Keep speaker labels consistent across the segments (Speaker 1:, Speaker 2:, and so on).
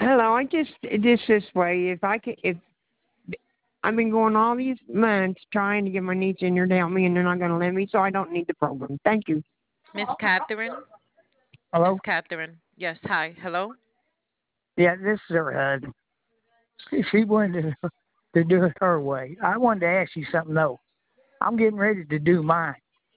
Speaker 1: Hello, I just this way. If I could, if I've been going all these months trying to get my niece in here to help me, and they're not going to let me, so I don't need the program. Thank you.
Speaker 2: Miss Catherine? Miss
Speaker 3: Hello?
Speaker 2: Catherine. Yes, hi. Hello?
Speaker 3: Yeah, this is her husband. She wanted to do it her way. I wanted to ask you something though. I'm getting ready to do mine.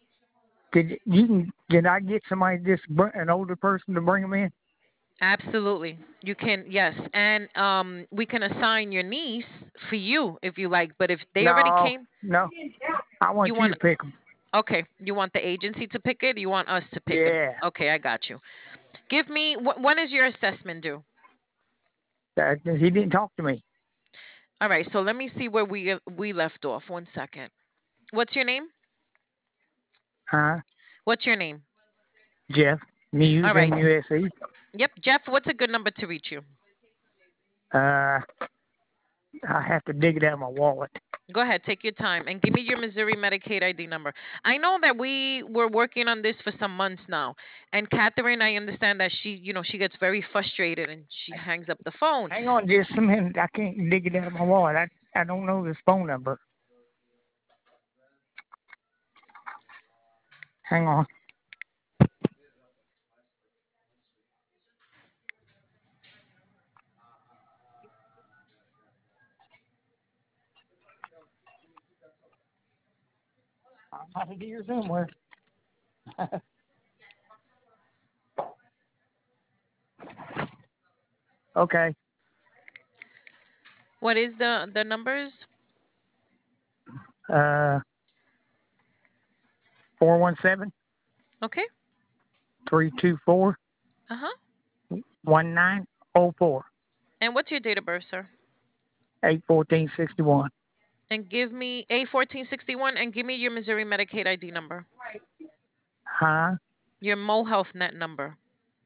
Speaker 3: Can I get somebody an older person to bring them in?
Speaker 2: Absolutely. You can, yes. And we can assign your niece for you if you like, but if they already
Speaker 3: No,
Speaker 2: came,
Speaker 3: no. I
Speaker 2: you
Speaker 3: want you
Speaker 2: want,
Speaker 3: to pick them.
Speaker 2: okay, you want the agency to pick it? You want us to pick them?
Speaker 3: Yeah.
Speaker 2: Okay, I got you. Give me, when is your assessment due?
Speaker 3: He didn't talk to me.
Speaker 2: All right, so let me see where we left off. One second. What's your name?
Speaker 3: Huh?
Speaker 2: What's your name?
Speaker 3: Jeff. Muse,
Speaker 2: All right.
Speaker 3: MUSE.
Speaker 2: Yep, Jeff, what's a good number to reach you?
Speaker 3: Uh, I have to dig it out of my wallet.
Speaker 2: Go ahead, take your time and give me your Missouri Medicaid ID number. I know that we were working on this for some months now. And Catherine, I understand that she gets very frustrated and she hangs up the phone.
Speaker 3: Hang on just a minute. I can't dig it out of my wallet. I don't know this phone number. Hang on. I have it here somewhere. Okay.
Speaker 2: What is the numbers?
Speaker 3: Uh, 417
Speaker 2: Okay.
Speaker 3: 324
Speaker 2: Uh-huh.
Speaker 3: 1904
Speaker 2: And what's your date of birth, sir?
Speaker 3: 81461.
Speaker 2: And give me A1461 and give me your Missouri Medicaid ID number.
Speaker 3: Huh?
Speaker 2: Your Mo Health Net number.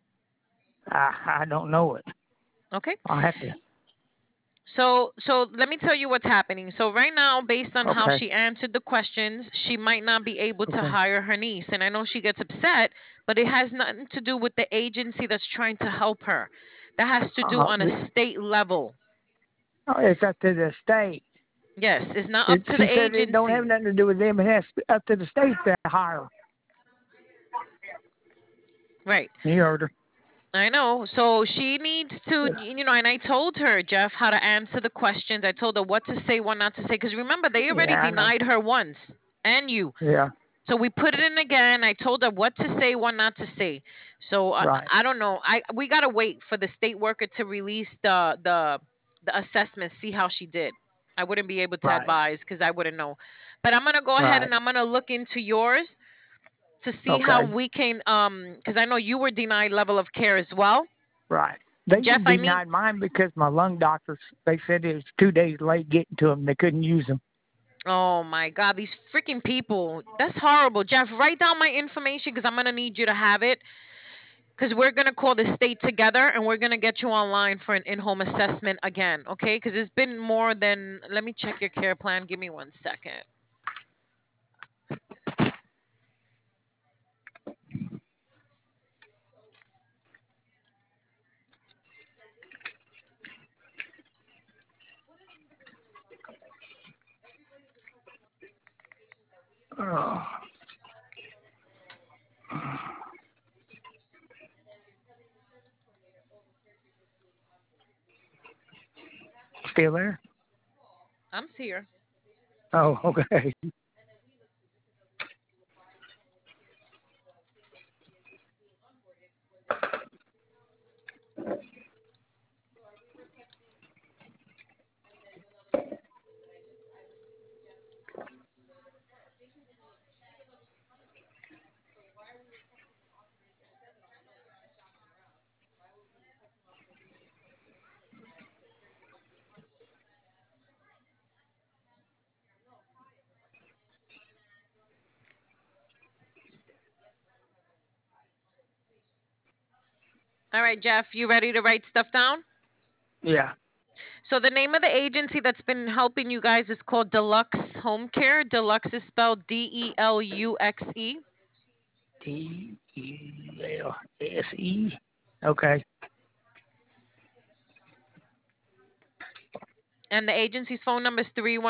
Speaker 3: I don't know it.
Speaker 2: Okay.
Speaker 3: I'll have to.
Speaker 2: So let me tell you what's happening. So right now, based on how
Speaker 3: Okay.
Speaker 2: she answered the questions, she might not be able to
Speaker 3: Okay.
Speaker 2: hire her niece. And I know she gets upset, but it has nothing to do with the agency that's trying to help her. That has to do
Speaker 3: Uh,
Speaker 2: on a state level.
Speaker 3: it's up to the state.
Speaker 2: Yes, it's not up to
Speaker 3: She
Speaker 2: the
Speaker 3: said it don't have
Speaker 2: agency.
Speaker 3: nothing to do with them. It has up to the state to hire.
Speaker 2: Right.
Speaker 3: You heard her.
Speaker 2: I know. So she needs to, and I told her, Jeff, how to answer the questions. I told her what to say, what not to say. Because remember, they already
Speaker 3: Yeah, I know.
Speaker 2: denied her once, and you.
Speaker 3: Yeah.
Speaker 2: So we put it in again. I told her what to say, what not to say. So
Speaker 3: Right.
Speaker 2: I don't know. We gotta wait for the state worker to release the assessment, see how she did. I wouldn't be able to
Speaker 3: Right.
Speaker 2: advise because I wouldn't know. But I'm gonna go ahead
Speaker 3: Right.
Speaker 2: and I'm gonna look into yours to see how
Speaker 3: Okay.
Speaker 2: we can because I know you were denied level of care as well.
Speaker 3: Right. They
Speaker 2: Jeff, I need.
Speaker 3: denied mine because my lung doctors, they said it was 2 days late getting to them. They couldn't use them.
Speaker 2: Oh my God, these freaking people. That's horrible. Jeff, write down my information because I'm gonna need you to have it. Because we're going to call the state together and we're going to get you online for an in-home assessment again, okay? Because it's been more than, let me check your care plan. Give me one second.
Speaker 3: Oh. Still there?
Speaker 2: I'm here.
Speaker 3: Oh, okay.
Speaker 2: All right, Jeff, you ready to write stuff down?
Speaker 3: Yeah.
Speaker 2: So the name of the agency that's been helping you guys is called Deluxe Home Care. Deluxe is spelled Deluxe.
Speaker 3: Telse. Okay.
Speaker 2: And the agency's phone number is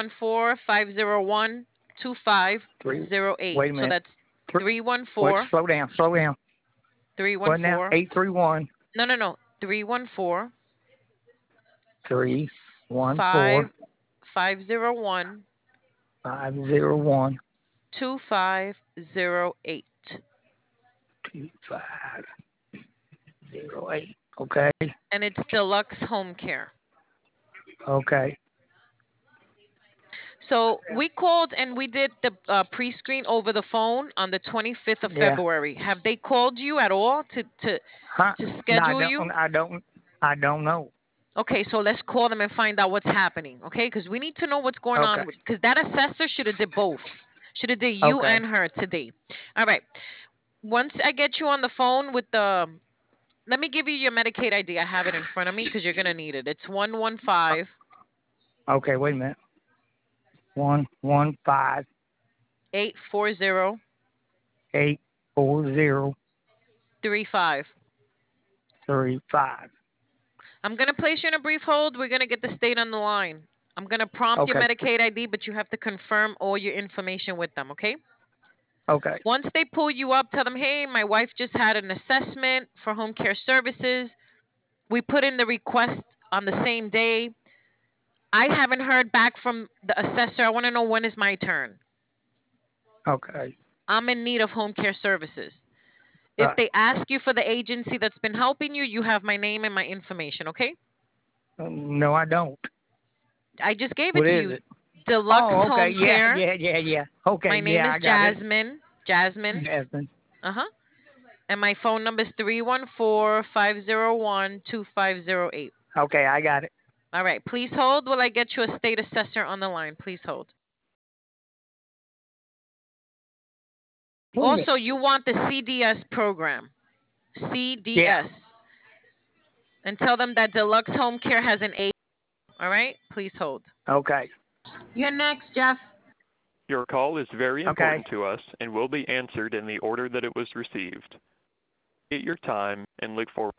Speaker 2: 314-501-2508.
Speaker 3: Wait a
Speaker 2: So
Speaker 3: minute.
Speaker 2: that's
Speaker 3: Wait,
Speaker 2: 314
Speaker 3: slow down.
Speaker 2: 314.
Speaker 3: What now? 831
Speaker 2: No. 314
Speaker 3: 314
Speaker 2: 5 501
Speaker 3: 501
Speaker 2: 2508.
Speaker 3: 2508. Okay.
Speaker 2: And it's Deluxe Home Care.
Speaker 3: Okay.
Speaker 2: So we called and we did the pre-screen over the phone on the 25th of
Speaker 3: Yeah.
Speaker 2: February. Have they called you at all to
Speaker 3: Huh? No,
Speaker 2: schedule you?
Speaker 3: I don't know.
Speaker 2: Okay, so let's call them and find out what's happening. Okay, because we need to know what's going
Speaker 3: Okay.
Speaker 2: on. Because that assessor should have did both. Should have did you
Speaker 3: Okay.
Speaker 2: and her today. All right. Once I get you on the phone with the, let me give you your Medicaid ID. I have it in front of me because you're gonna need it. It's 115
Speaker 3: Okay, wait a minute. 115
Speaker 2: 840
Speaker 3: 840
Speaker 2: 35.
Speaker 3: 35.
Speaker 2: I'm gonna place you in a brief hold. We're gonna get the state on the line. I'm gonna prompt your
Speaker 3: Okay.
Speaker 2: Medicaid ID, but you have to confirm all your information with them. Okay?
Speaker 3: Okay.
Speaker 2: Once they pull you up, tell them, hey, my wife just had an assessment for home care services. We put in the request on the same day. I haven't heard back from the assessor. I want to know when is my turn.
Speaker 3: Okay.
Speaker 2: I'm in need of home care services. If they ask you for the agency that's been helping you, you have my name and my information, okay?
Speaker 3: No, I don't.
Speaker 2: I just gave it
Speaker 3: What
Speaker 2: to
Speaker 3: is
Speaker 2: you.
Speaker 3: it?
Speaker 2: Deluxe
Speaker 3: Oh, okay.
Speaker 2: Home Care.
Speaker 3: Yeah. Okay,
Speaker 2: My name
Speaker 3: yeah,
Speaker 2: is
Speaker 3: I got it.
Speaker 2: Jasmine. Jasmine.
Speaker 3: Jasmine.
Speaker 2: Uh-huh. And my phone number is 314-501-2508.
Speaker 3: Okay, I got it.
Speaker 2: All right. Please hold while I get you a state assessor on the line. Please hold. Also, you want the CDS program. CDS.
Speaker 3: Yeah.
Speaker 2: And tell them that Deluxe Home Care has an A. All right? Please hold.
Speaker 3: Okay.
Speaker 2: You're next, Jeff.
Speaker 4: Your call is very
Speaker 3: Okay.
Speaker 4: important to us and will be answered in the order that it was received. Take your time and look forward.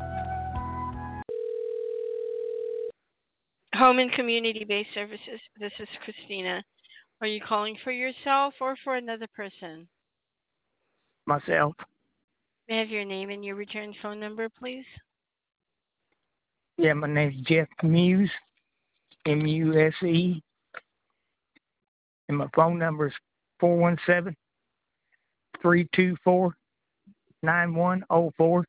Speaker 5: Home and community-based services. This is Christina. Are you calling for yourself or for another person?
Speaker 3: Myself.
Speaker 5: May I have your name and your return phone number, please?
Speaker 3: Yeah, my name's Jeff Muse, Muse, and my phone number is 417-324-9104.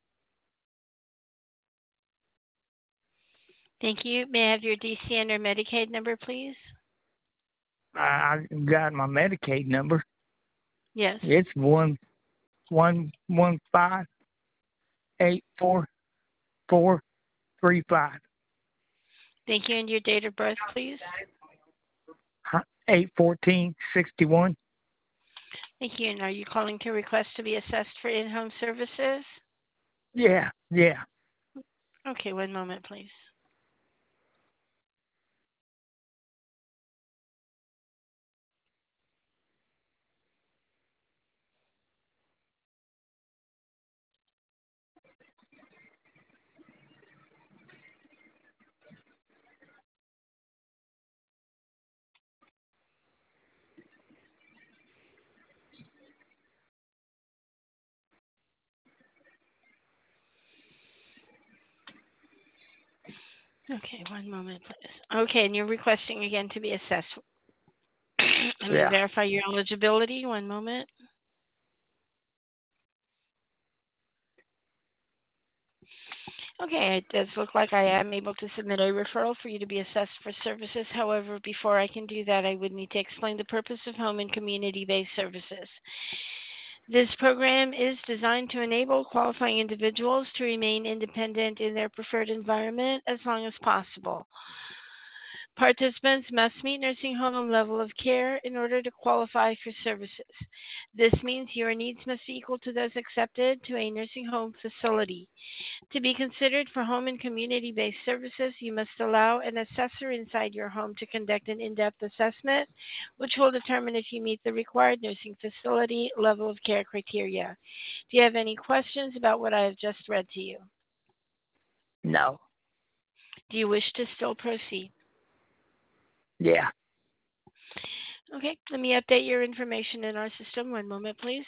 Speaker 5: Thank you. May I have your DCN or Medicaid number, please?
Speaker 3: I got my Medicaid number.
Speaker 5: Yes.
Speaker 3: It's 115-844-35.
Speaker 5: Thank you. And your date of birth, please?
Speaker 3: 8/14/61.
Speaker 5: Thank you. And are you calling to request to be assessed for in-home services?
Speaker 3: Yeah.
Speaker 5: Okay, one moment, please. Okay, one moment, please. Okay, and you're requesting again to be assessed. Let me verify your eligibility. One moment. Okay, it does look like I am able to submit a referral for you to be assessed for services. However, before I can do that, I would need to explain the purpose of home and community-based services. This program is designed to enable qualifying individuals to remain independent in their preferred environment as long as possible. Participants must meet nursing home level of care in order to qualify for services. This means your needs must be equal to those accepted to a nursing home facility. To be considered for home and community-based services, you must allow an assessor inside your home to conduct an in-depth assessment, which will determine if you meet the required nursing facility level of care criteria. Do you have any questions about what I have just read to you?
Speaker 3: No.
Speaker 5: Do you wish to still proceed?
Speaker 3: Yeah.
Speaker 5: Okay, let me update your information in our system. One moment, please.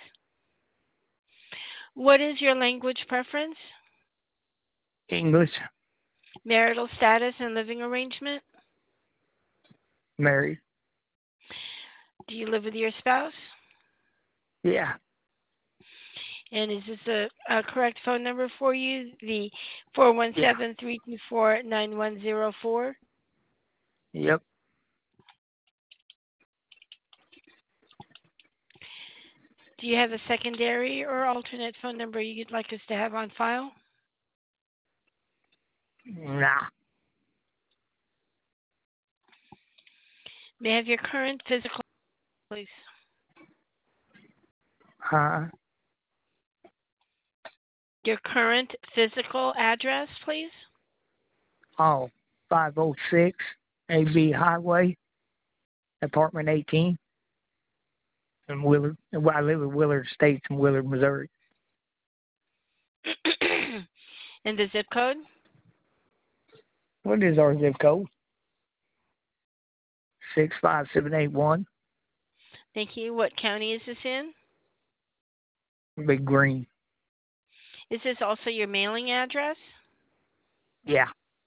Speaker 5: What is your language preference?
Speaker 3: English.
Speaker 5: Marital status and living arrangement?
Speaker 3: Married.
Speaker 5: Do you live with your spouse?
Speaker 3: Yeah.
Speaker 5: And is this a correct phone number for you? The 417-324-9104?
Speaker 3: Yep.
Speaker 5: Do you have a secondary or alternate phone number you'd like us to have on file?
Speaker 3: Nah.
Speaker 5: May I have your current physical, please?
Speaker 3: Huh?
Speaker 5: Your current physical address, please?
Speaker 3: Oh, 506 AB Highway, apartment 18, in Willard. Well, I live in Willard Estates in Willard, Missouri.
Speaker 5: And the zip code?
Speaker 3: What is our zip code? 65781.
Speaker 5: Thank you. What county is this in?
Speaker 3: Big Green.
Speaker 5: Is this also your mailing address?
Speaker 3: Yeah.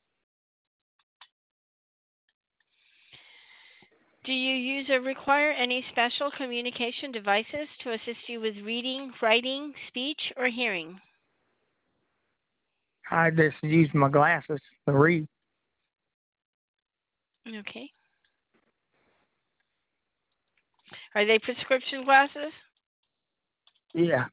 Speaker 5: Do you use or require any special communication devices to assist you with reading, writing, speech, or hearing?
Speaker 3: I just use my glasses to read.
Speaker 5: Okay. Are they prescription glasses?
Speaker 3: Yeah.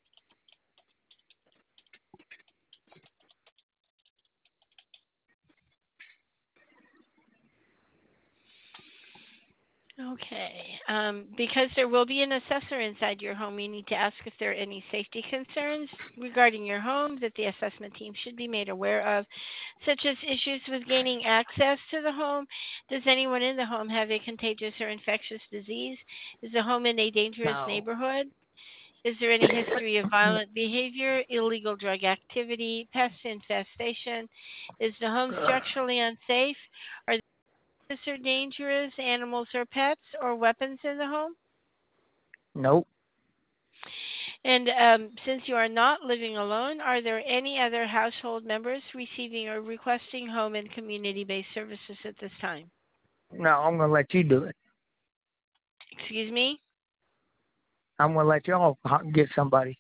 Speaker 5: Okay. Because there will be an assessor inside your home, you need to ask if there are any safety concerns regarding your home that the assessment team should be made aware of, such as issues with gaining access to the home. Does anyone in the home have a contagious or infectious disease? Is the home in a dangerous
Speaker 3: No.
Speaker 5: neighborhood? Is there any history of violent behavior, illegal drug activity, pest infestation? Is the home structurally unsafe? Are there dangerous animals or pets or weapons in the home?
Speaker 3: Nope.
Speaker 5: And since you are not living alone, are there any other household members receiving or requesting home and community-based services at this time?
Speaker 3: No, I'm going to let you do it.
Speaker 5: Excuse me?
Speaker 3: I'm going to let y'all get somebody.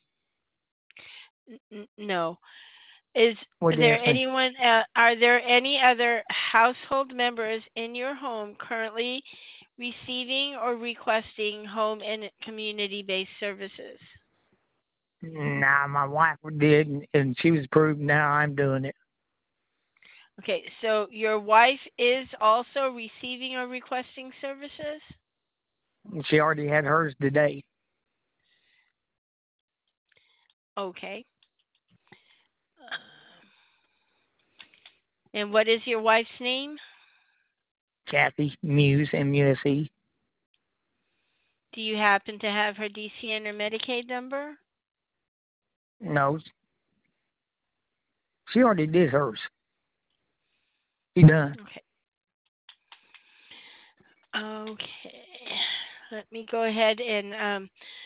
Speaker 5: No. Is
Speaker 3: What do you
Speaker 5: there
Speaker 3: think?
Speaker 5: anyone? Are there any other household members in your home currently receiving or requesting home and community-based services?
Speaker 3: Nah, my wife did, and she was approved. Now I'm doing it.
Speaker 5: Okay, so your wife is also receiving or requesting services?
Speaker 3: She already had hers today.
Speaker 5: Okay. And what is your wife's name?
Speaker 3: Kathy Muse, MUSE.
Speaker 5: Do you happen to have her DCN or Medicaid number?
Speaker 3: No. She already did hers. She done.
Speaker 5: Okay. Okay. Let me go ahead and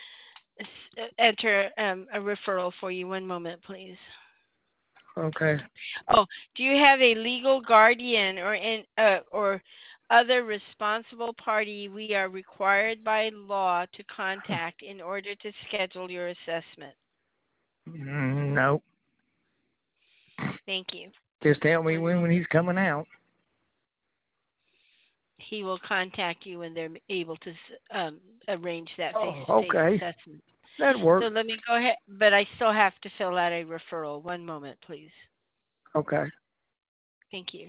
Speaker 5: enter a referral for you. One moment, please.
Speaker 3: Okay.
Speaker 5: Oh, do you have a legal guardian or other responsible party we are required by law to contact in order to schedule your assessment?
Speaker 3: No.
Speaker 5: Thank you.
Speaker 3: Just tell me when he's coming out.
Speaker 5: He will contact you when they're able to arrange that
Speaker 3: Oh,
Speaker 5: face-to-face
Speaker 3: okay.
Speaker 5: assessment.
Speaker 3: That
Speaker 5: So
Speaker 3: works.
Speaker 5: let me go ahead, but I still have to fill out a referral. One moment, please.
Speaker 3: Okay.
Speaker 5: Thank you.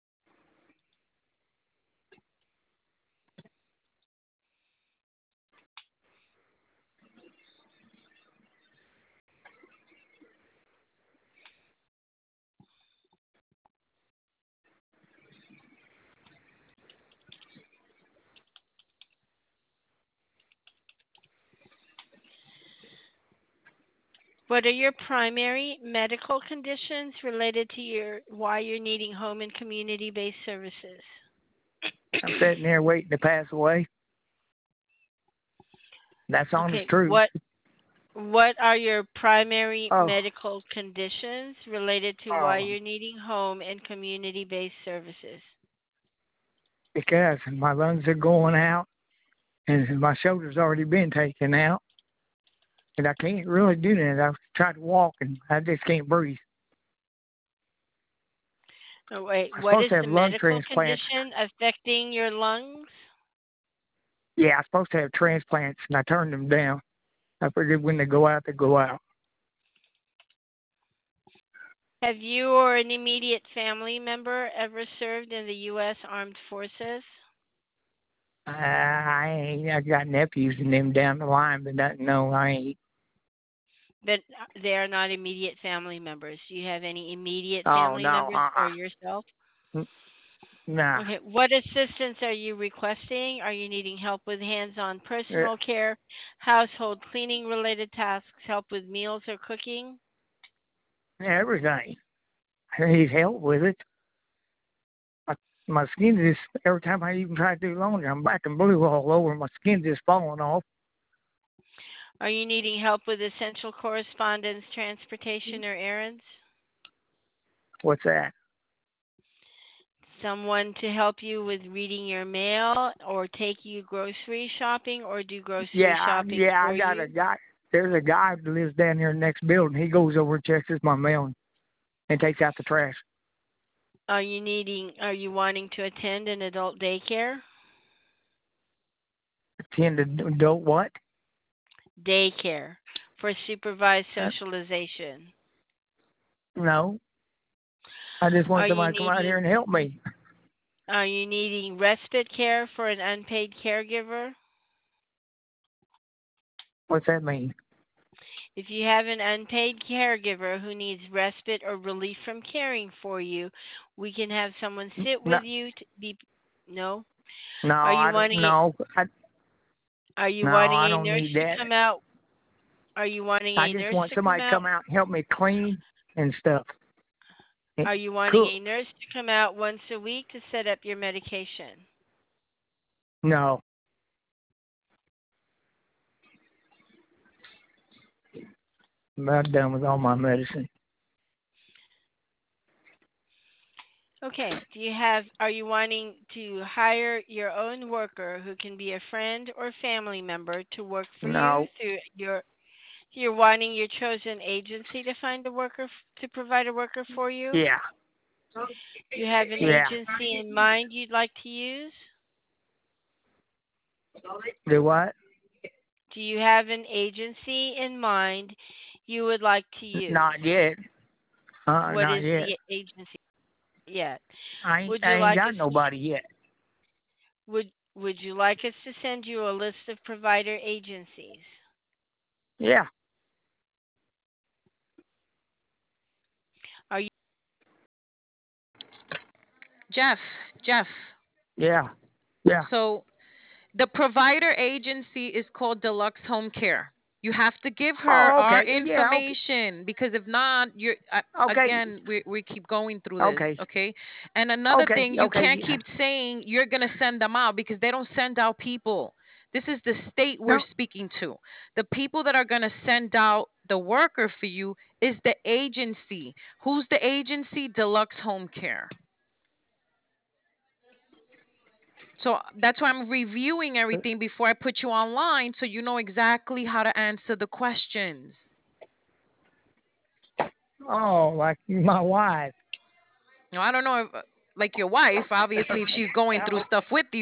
Speaker 5: What are your primary medical conditions related to why you're needing home and community-based services?
Speaker 3: I'm sitting there waiting to pass away. That's honest
Speaker 5: Okay.
Speaker 3: truth.
Speaker 5: What are your primary
Speaker 3: Oh,
Speaker 5: medical conditions related to why
Speaker 3: oh,
Speaker 5: you're needing home and community-based services?
Speaker 3: because my lungs are going out, and my shoulder's already been taken out, and I can't really do that. I've tried to walk, and I just can't breathe.
Speaker 5: Oh, wait,
Speaker 3: I'm
Speaker 5: what
Speaker 3: supposed
Speaker 5: is
Speaker 3: to have
Speaker 5: the
Speaker 3: lung
Speaker 5: medical
Speaker 3: transplants.
Speaker 5: condition affecting your lungs?
Speaker 3: Yeah, I'm supposed to have transplants, and I turned them down. I figured when they go out, they go out.
Speaker 5: Have you or an immediate family member ever served in the U.S. Armed Forces?
Speaker 3: I got nephews and them down the line, but no, I ain't.
Speaker 5: But they are not immediate family members. Do you have any immediate
Speaker 3: Oh
Speaker 5: family
Speaker 3: no,
Speaker 5: members or yourself?
Speaker 3: nah.
Speaker 5: Okay, what assistance are you requesting? Are you needing help with hands-on personal care, household cleaning related tasks, help with meals or cooking?
Speaker 3: Everything. I need help with it. My skin just every time I even try to do laundry, I'm black and blue all over. My skin just falling off.
Speaker 5: Are you needing help with essential correspondence, transportation, or errands?
Speaker 3: What's that?
Speaker 5: Someone to help you with reading your mail or take you grocery shopping or do grocery shopping
Speaker 3: I
Speaker 5: for
Speaker 3: got
Speaker 5: you?
Speaker 3: a guy. There's a guy that lives down here in the next building. He goes over and checks my mail and takes out the trash.
Speaker 5: Are you wanting to attend an adult daycare?
Speaker 3: Attend to adult what?
Speaker 5: Daycare for supervised socialization.
Speaker 3: No. I just want
Speaker 5: Are you
Speaker 3: somebody to come out here
Speaker 5: needing
Speaker 3: and help me.
Speaker 5: are you needing respite care for an unpaid caregiver?
Speaker 3: What's that mean?
Speaker 5: If you have an unpaid caregiver who needs respite or relief from caring for you, we can have someone sit
Speaker 3: No,
Speaker 5: with you to be no.
Speaker 3: no,
Speaker 5: Are you
Speaker 3: I don't
Speaker 5: wanting
Speaker 3: know.
Speaker 5: are you
Speaker 3: No,
Speaker 5: wanting
Speaker 3: I
Speaker 5: a
Speaker 3: don't
Speaker 5: nurse
Speaker 3: need
Speaker 5: to
Speaker 3: that.
Speaker 5: come out? Are you wanting
Speaker 3: I
Speaker 5: a
Speaker 3: just
Speaker 5: nurse
Speaker 3: want
Speaker 5: to come
Speaker 3: somebody to
Speaker 5: out?
Speaker 3: come out and help me clean and stuff. And
Speaker 5: Are you wanting
Speaker 3: cook.
Speaker 5: a nurse to come out once a week to set up your medication?
Speaker 3: No. I'm about done with all my medicine.
Speaker 5: Okay. Are you wanting to hire your own worker who can be a friend or family member to work for you
Speaker 3: No.
Speaker 5: through you're wanting your chosen agency to find a worker to provide a worker for you?
Speaker 3: Yeah.
Speaker 5: Do you have an
Speaker 3: Yeah.
Speaker 5: agency in mind you'd like to use?
Speaker 3: Do what?
Speaker 5: Do you have an agency in mind you would like to use?
Speaker 3: Not yet.
Speaker 5: What
Speaker 3: Not
Speaker 5: is
Speaker 3: yet.
Speaker 5: the agency yet?
Speaker 3: I
Speaker 5: Would you
Speaker 3: ain't
Speaker 5: like
Speaker 3: got
Speaker 5: us
Speaker 3: nobody yet.
Speaker 5: would you like us to send you a list of provider agencies?
Speaker 3: Yeah.
Speaker 5: Are you
Speaker 2: Jeff.
Speaker 3: Yeah. Yeah.
Speaker 2: So the provider agency is called Deluxe Home Care. You have to give her
Speaker 3: Oh,
Speaker 2: our
Speaker 3: okay. Yeah. Okay.
Speaker 2: information because if not,
Speaker 3: Okay.
Speaker 2: again we keep going through this,
Speaker 3: Okay.
Speaker 2: okay? And another
Speaker 3: Okay.
Speaker 2: thing, you can't
Speaker 3: Okay.
Speaker 2: keep saying you're gonna send them out because they don't send out people. This is the state we're
Speaker 3: No.
Speaker 2: speaking to. The people that are gonna send out the worker for you is the agency. Who's the agency? Deluxe Home Care. So that's why I'm reviewing everything before I put you online so you know exactly how to answer the questions.
Speaker 3: Oh, like my wife.
Speaker 2: Now, I don't know if, like your wife, obviously, if she's going through stuff with you.